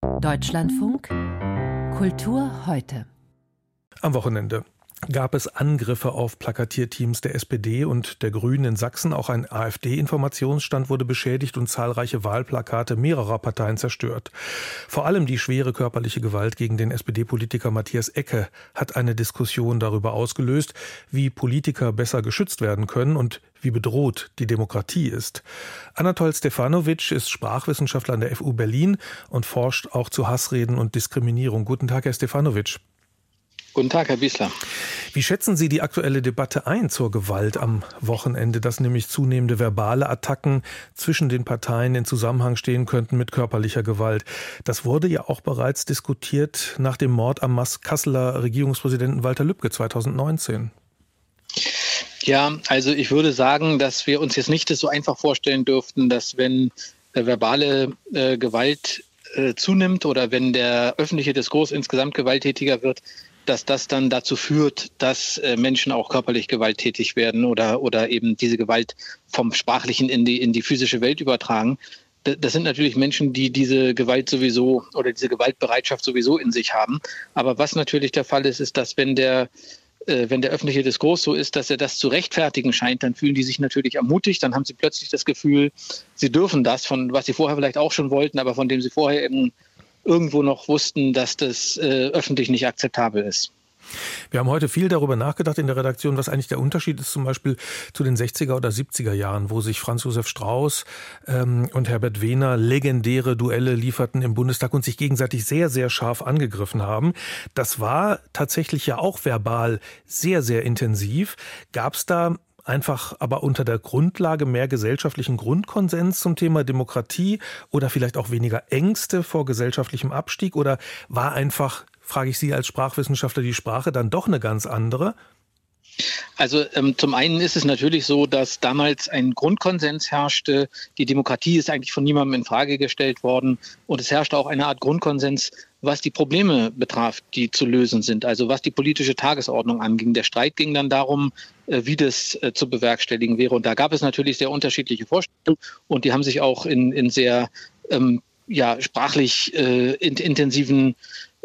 Deutschlandfunk Kultur heute. Am Wochenende gab es Angriffe auf Plakatierteams der SPD und der Grünen in Sachsen. Auch ein AfD-Informationsstand wurde beschädigt und zahlreiche Wahlplakate mehrerer Parteien zerstört. Vor allem die schwere körperliche Gewalt gegen den SPD-Politiker Matthias Ecke hat eine Diskussion darüber ausgelöst, wie Politiker besser geschützt werden können und wie bedroht die Demokratie ist. Anatol Stefanovic ist Sprachwissenschaftler an der FU Berlin und forscht auch zu Hassreden und Diskriminierung. Guten Tag, Herr Stefanovic. Guten Tag, Herr Biesler. Wie schätzen Sie die aktuelle Debatte ein zur Gewalt am Wochenende, dass nämlich zunehmende verbale Attacken zwischen den Parteien in Zusammenhang stehen könnten mit körperlicher Gewalt? Das wurde ja auch bereits diskutiert nach dem Mord am Kasseler Regierungspräsidenten Walter Lübcke 2019. Ja, also ich würde sagen, dass wir uns jetzt nicht das so einfach vorstellen dürften, dass wenn verbale Gewalt zunimmt oder wenn der öffentliche Diskurs insgesamt gewalttätiger wird, dass das dann dazu führt, dass Menschen auch körperlich gewalttätig werden oder eben diese Gewalt vom Sprachlichen in die physische Welt übertragen. Das sind natürlich Menschen, die diese Gewalt sowieso oder diese Gewaltbereitschaft sowieso in sich haben. Aber was natürlich der Fall ist, ist, dass wenn der öffentliche Diskurs so ist, dass er das zu rechtfertigen scheint, dann fühlen die sich natürlich ermutigt. Dann haben sie plötzlich das Gefühl, sie dürfen das, von was sie vorher vielleicht auch schon wollten, aber von dem sie vorher eben irgendwo noch wussten, dass das öffentlich nicht akzeptabel ist. Wir haben heute viel darüber nachgedacht in der Redaktion, was eigentlich der Unterschied ist zum Beispiel zu den 60er oder 70er Jahren, wo sich Franz Josef Strauß und Herbert Wehner legendäre Duelle lieferten im Bundestag und sich gegenseitig sehr, sehr scharf angegriffen haben. Das war tatsächlich ja auch verbal sehr, sehr intensiv. Gab es da einfach aber unter der Grundlage mehr gesellschaftlichen Grundkonsens zum Thema Demokratie oder vielleicht auch weniger Ängste vor gesellschaftlichem Abstieg? Oder war einfach, frage ich Sie als Sprachwissenschaftler, die Sprache dann doch eine ganz andere? Also zum einen ist es natürlich so, dass damals ein Grundkonsens herrschte. Die Demokratie ist eigentlich von niemandem in Frage gestellt worden. Und es herrschte auch eine Art Grundkonsens, was die Probleme betraf, die zu lösen sind. Also was die politische Tagesordnung anging. Der Streit ging dann darum, wie das zu bewerkstelligen wäre. Und da gab es natürlich sehr unterschiedliche Vorstellungen. Und die haben sich auch in sehr sprachlich intensiven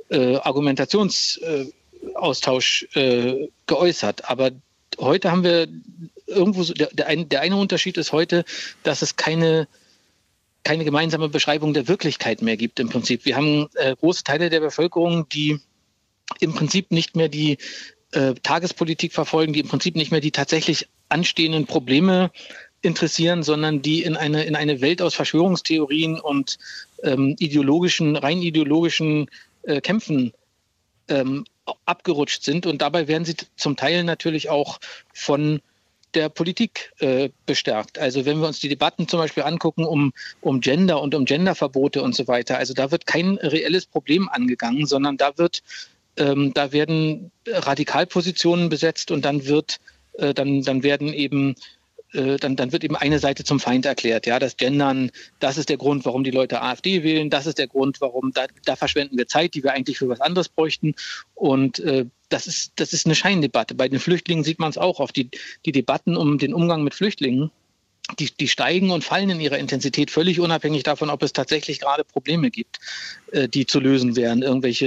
Argumentationsaustausch geäußert. Aber heute haben wir irgendwo so, der eine Unterschied ist heute, dass es keine gemeinsame Beschreibung der Wirklichkeit mehr gibt im Prinzip. Wir haben große Teile der Bevölkerung, die im Prinzip nicht mehr die Tagespolitik verfolgen, die im Prinzip nicht mehr die tatsächlich anstehenden Probleme interessieren, sondern die in eine Welt aus Verschwörungstheorien und rein ideologischen Kämpfen abgerutscht sind. Und dabei werden sie zum Teil natürlich auch von der Politik bestärkt. Also wenn wir uns die Debatten zum Beispiel angucken um Gender und um Genderverbote und so weiter, also da wird kein reelles Problem angegangen, sondern da werden Radikalpositionen besetzt und dann wird eben eine Seite zum Feind erklärt. Ja, das Gendern, das ist der Grund, warum die Leute AfD wählen, das ist der Grund, warum da verschwenden wir Zeit, die wir eigentlich für was anderes bräuchten. Und das ist eine Scheindebatte. Bei den Flüchtlingen sieht man es auch oft. Die Debatten um den Umgang mit Flüchtlingen, die steigen und fallen in ihrer Intensität, völlig unabhängig davon, ob es tatsächlich gerade Probleme gibt, die zu lösen wären.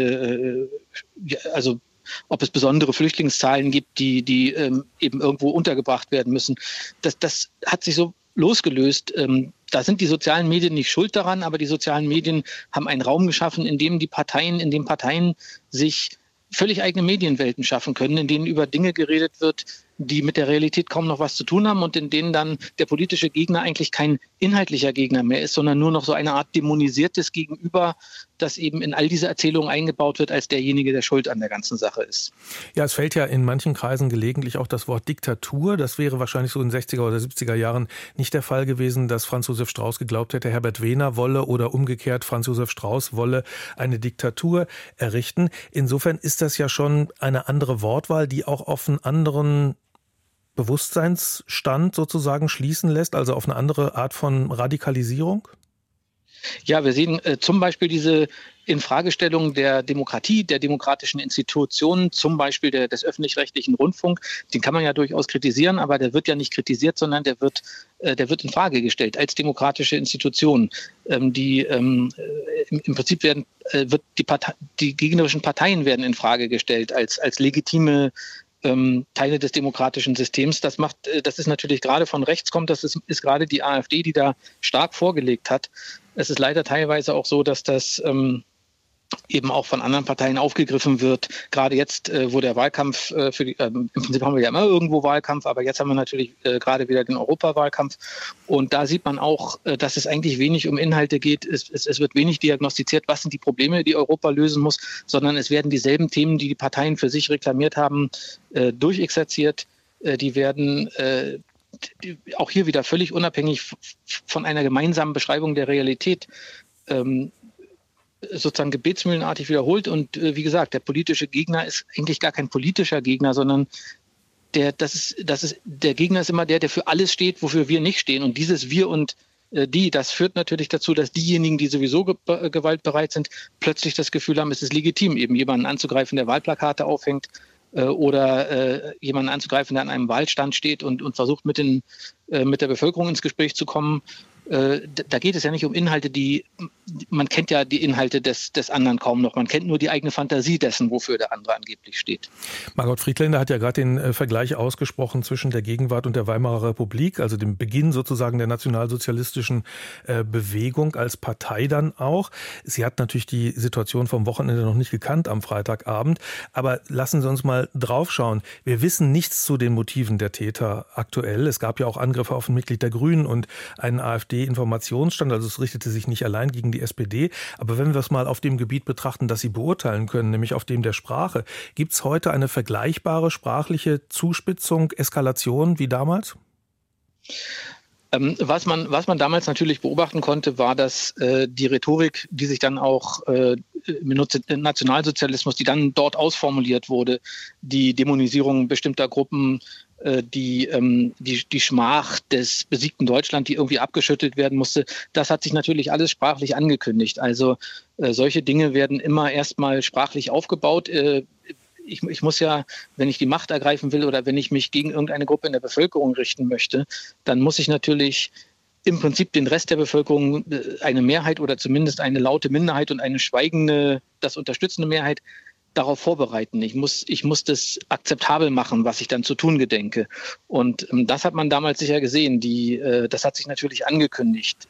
Ob es besondere Flüchtlingszahlen gibt, die eben irgendwo untergebracht werden müssen. Das hat sich so losgelöst. Da sind die sozialen Medien nicht schuld daran, aber die sozialen Medien haben einen Raum geschaffen, in dem Parteien sich völlig eigene Medienwelten schaffen können, in denen über Dinge geredet wird, die mit der Realität kaum noch was zu tun haben und in denen dann der politische Gegner eigentlich kein inhaltlicher Gegner mehr ist, sondern nur noch so eine Art dämonisiertes Gegenüber, das eben in all diese Erzählungen eingebaut wird als derjenige, der schuld an der ganzen Sache ist. Ja, es fällt ja in manchen Kreisen gelegentlich auch das Wort Diktatur. Das wäre wahrscheinlich so in den 60er oder 70er Jahren nicht der Fall gewesen, dass Franz Josef Strauß geglaubt hätte, Herbert Wehner wolle oder umgekehrt Franz Josef Strauß wolle eine Diktatur errichten. Insofern ist das ja schon eine andere Wortwahl, die auch auf einen anderen Bewusstseinsstand sozusagen schließen lässt, also auf eine andere Art von Radikalisierung? Ja, wir sehen zum Beispiel diese Infragestellung der Demokratie, der demokratischen Institutionen, zum Beispiel des öffentlich-rechtlichen Rundfunk. Den kann man ja durchaus kritisieren, aber der wird ja nicht kritisiert, sondern der wird in Frage gestellt als demokratische Institution. Im Prinzip die gegnerischen Parteien werden in Frage gestellt als legitime Teile des demokratischen Systems. Das ist natürlich gerade von rechts kommt, das ist gerade die AfD, die da stark vorgelegt hat. Es ist leider teilweise auch so, dass das eben auch von anderen Parteien aufgegriffen wird. Gerade jetzt, wo der Wahlkampf im Prinzip haben wir ja immer irgendwo Wahlkampf, aber jetzt haben wir natürlich gerade wieder den Europawahlkampf. Und da sieht man auch, dass es eigentlich wenig um Inhalte geht. Es wird wenig diagnostiziert, was sind die Probleme, die Europa lösen muss, sondern es werden dieselben Themen, die die Parteien für sich reklamiert haben, durchexerziert. Die werden auch hier wieder völlig unabhängig von einer gemeinsamen Beschreibung der Realität sozusagen gebetsmühlenartig wiederholt. Und wie gesagt, der politische Gegner ist eigentlich gar kein politischer Gegner, sondern der Gegner ist immer der für alles steht, wofür wir nicht stehen. Und dieses Wir und das führt natürlich dazu, dass diejenigen, die sowieso gewaltbereit sind, plötzlich das Gefühl haben, es ist legitim, eben jemanden anzugreifen, der Wahlplakate aufhängt oder jemanden anzugreifen, der an einem Wahlstand steht und versucht, mit der Bevölkerung ins Gespräch zu kommen. Da geht es ja nicht um Inhalte, man kennt ja die Inhalte des anderen kaum noch. Man kennt nur die eigene Fantasie dessen, wofür der andere angeblich steht. Margot Friedländer hat ja gerade den Vergleich ausgesprochen zwischen der Gegenwart und der Weimarer Republik, also dem Beginn sozusagen der nationalsozialistischen Bewegung als Partei dann auch. Sie hat natürlich die Situation vom Wochenende noch nicht gekannt am Freitagabend, aber lassen Sie uns mal draufschauen. Wir wissen nichts zu den Motiven der Täter aktuell. Es gab ja auch Angriffe auf ein Mitglied der Grünen und einen AfD-Informationsstand, also es richtete sich nicht allein gegen die SPD. Aber wenn wir es mal auf dem Gebiet betrachten, das Sie beurteilen können, nämlich auf dem der Sprache, gibt es heute eine vergleichbare sprachliche Zuspitzung, Eskalation wie damals? Was man damals natürlich beobachten konnte, war, dass die Rhetorik, die sich dann auch im Nationalsozialismus, die dann dort ausformuliert wurde, die Dämonisierung bestimmter Gruppen, die Schmach des besiegten Deutschland, die irgendwie abgeschüttelt werden musste, das hat sich natürlich alles sprachlich angekündigt. Also solche Dinge werden immer erstmal sprachlich aufgebaut. Ich muss ja, wenn ich die Macht ergreifen will oder wenn ich mich gegen irgendeine Gruppe in der Bevölkerung richten möchte, dann muss ich natürlich im Prinzip den Rest der Bevölkerung, eine Mehrheit oder zumindest eine laute Minderheit und eine schweigende, das unterstützende Mehrheit, darauf vorbereiten. Ich muss das akzeptabel machen, was ich dann zu tun gedenke. Und das hat man damals sicher gesehen. Das hat sich natürlich angekündigt.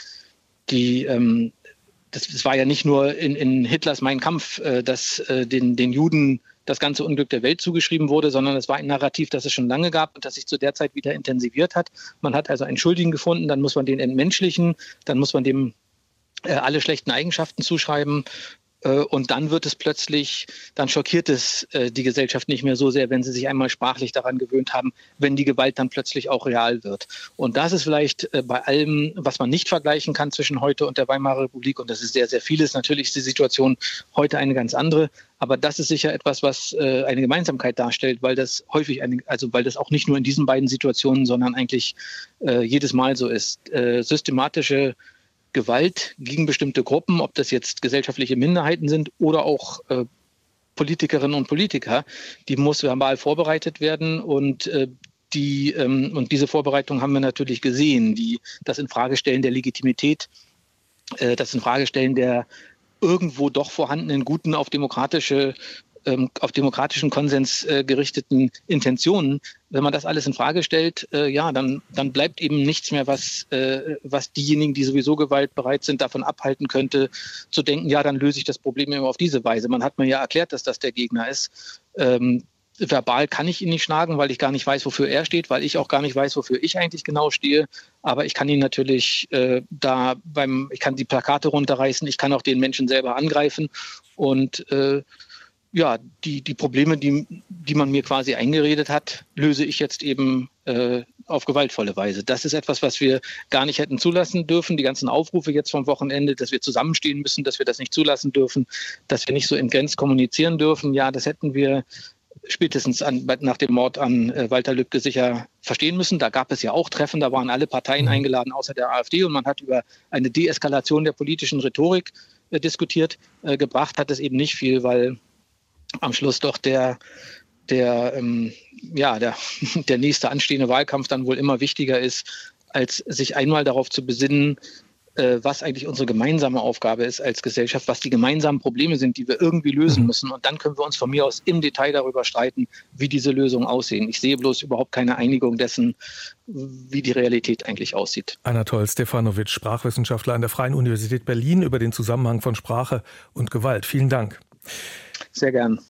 Das war ja nicht nur in Hitlers Mein Kampf, dass den Juden das ganze Unglück der Welt zugeschrieben wurde, sondern es war ein Narrativ, das es schon lange gab und das sich zu der Zeit wieder intensiviert hat. Man hat also einen Schuldigen gefunden, dann muss man den entmenschlichen, dann muss man dem alle schlechten Eigenschaften zuschreiben. Und dann dann schockiert es die Gesellschaft nicht mehr so sehr, wenn sie sich einmal sprachlich daran gewöhnt haben, wenn die Gewalt dann plötzlich auch real wird. Und das ist vielleicht bei allem, was man nicht vergleichen kann zwischen heute und der Weimarer Republik, und das ist sehr, sehr vieles. Natürlich ist die Situation heute eine ganz andere, aber das ist sicher etwas, was eine Gemeinsamkeit darstellt, weil das weil das auch nicht nur in diesen beiden Situationen, sondern eigentlich jedes Mal so ist. Systematische Gewalt gegen bestimmte Gruppen, ob das jetzt gesellschaftliche Minderheiten sind oder auch Politikerinnen und Politiker, die muss verbal vorbereitet werden und diese Vorbereitung haben wir natürlich gesehen, das Infragestellen der Legitimität, das Infragestellen der irgendwo doch vorhandenen guten auf demokratischen Konsens gerichteten Intentionen. Wenn man das alles in Frage stellt, dann bleibt eben nichts mehr, was diejenigen, die sowieso gewaltbereit sind, davon abhalten könnte, zu denken, ja, dann löse ich das Problem immer auf diese Weise. Man hat mir ja erklärt, dass das der Gegner ist. Verbal kann ich ihn nicht schlagen, weil ich gar nicht weiß, wofür er steht, weil ich auch gar nicht weiß, wofür ich eigentlich genau stehe. Aber ich kann ihn natürlich ich kann die Plakate runterreißen, ich kann auch den Menschen selber angreifen und die Probleme, die man mir quasi eingeredet hat, löse ich jetzt eben auf gewaltvolle Weise. Das ist etwas, was wir gar nicht hätten zulassen dürfen. Die ganzen Aufrufe jetzt vom Wochenende, dass wir zusammenstehen müssen, dass wir das nicht zulassen dürfen, dass wir nicht so entgrenzt kommunizieren dürfen. Ja, das hätten wir spätestens nach dem Mord an Walter Lübcke sicher verstehen müssen. Da gab es ja auch Treffen, da waren alle Parteien eingeladen, außer der AfD, und man hat über eine Deeskalation der politischen Rhetorik diskutiert. Gebracht hat es eben nicht viel, weil am Schluss doch der nächste anstehende Wahlkampf dann wohl immer wichtiger ist, als sich einmal darauf zu besinnen, was eigentlich unsere gemeinsame Aufgabe ist als Gesellschaft, was die gemeinsamen Probleme sind, die wir irgendwie lösen müssen. Und dann können wir uns von mir aus im Detail darüber streiten, wie diese Lösungen aussehen. Ich sehe bloß überhaupt keine Einigung dessen, wie die Realität eigentlich aussieht. Anatol Stefanovic, Sprachwissenschaftler an der Freien Universität Berlin, über den Zusammenhang von Sprache und Gewalt. Vielen Dank. Sehr gern.